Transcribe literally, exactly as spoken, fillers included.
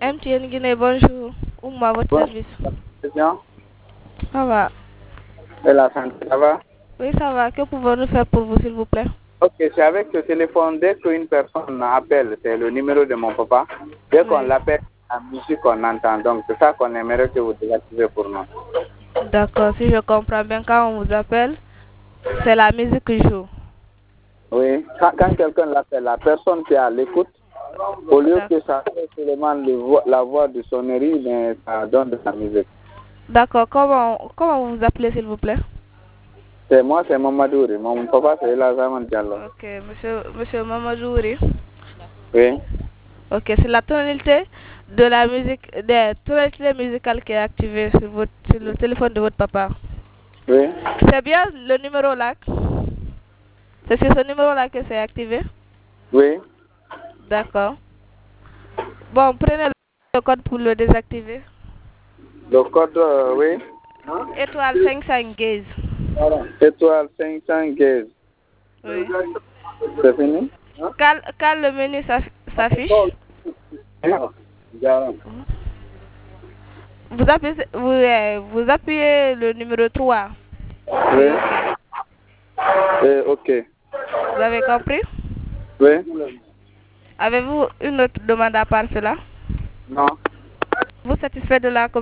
M T N Guinée, bonjour. Ou moi, votre Bon, service. c'est bien. Ça va? Et la santé, ça va? Oui, ça va. Que pouvons-nous faire pour vous, s'il vous plaît? Ok, c'est avec ce téléphone, dès qu'une personne appelle, c'est le numéro de mon papa. Dès qu'on Oui. l'appelle, la musique qu'on entend. Donc, c'est ça qu'on aimerait que vous désactivez pour nous. D'accord, si je comprends bien, quand on vous appelle, c'est la musique qui joue. Oui, quand, quand quelqu'un l'appelle, la personne qui est à l'écoute, au lieu D'ac- que ça fait seulement le vo- la voix de sonnerie, mais ça donne de la musique. D'accord, comment, comment vous vous appelez, s'il vous plaît? C'est moi, c'est Mamadouri. Mon papa, c'est Elazaman Diallo. Ok, monsieur, monsieur Mamadou Ouri. Oui, Ok, c'est la tonalité de la musique, des tonalités musicales qui est activée sur, votre, sur le téléphone de votre papa. oui, C'est bien le numéro là? C'est sur ce numéro là que c'est activé? oui. D'accord. Bon, prenez le code pour le désactiver. Le code, euh, oui. Étoile cinq cent quinze. Étoile cinq cent quinze. Oui. C'est fini? Quand, quand le menu s'aff- s'affiche, vous appuyez, vous, euh, vous appuyez le numéro trois. Oui. Puis OK. Et ok. Vous avez compris? Oui. Avez-vous une autre demande à part cela? Non. Vous satisfait de la